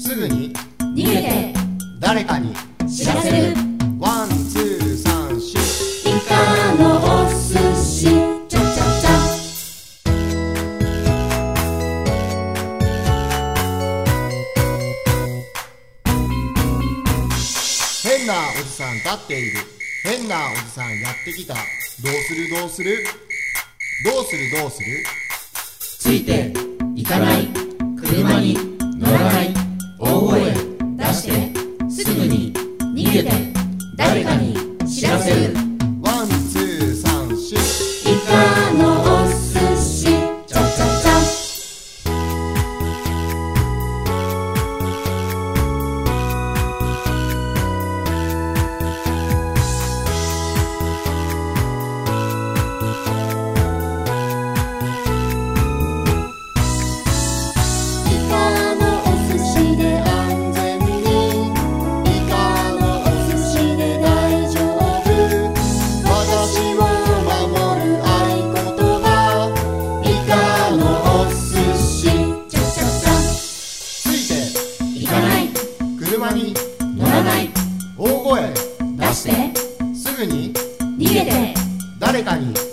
すぐに逃げて誰かに知らせるワンツーサンシュイカのお寿司チャチャチャ。 変なおじさん立っている。変なおじさんやってきた。どうするどうするどうするどうする。 ついていかない車に乗らない大声出してすぐに逃げて誰かに知らせるワンツーサンシュイカのお寿司チャチャチャ。イカのお寿司で安全にイカのお寿司で大丈夫私を守る合言葉イカのお寿司チャチャチャ。 ついて行かない車に乗らない大声出してすぐに逃げて誰かに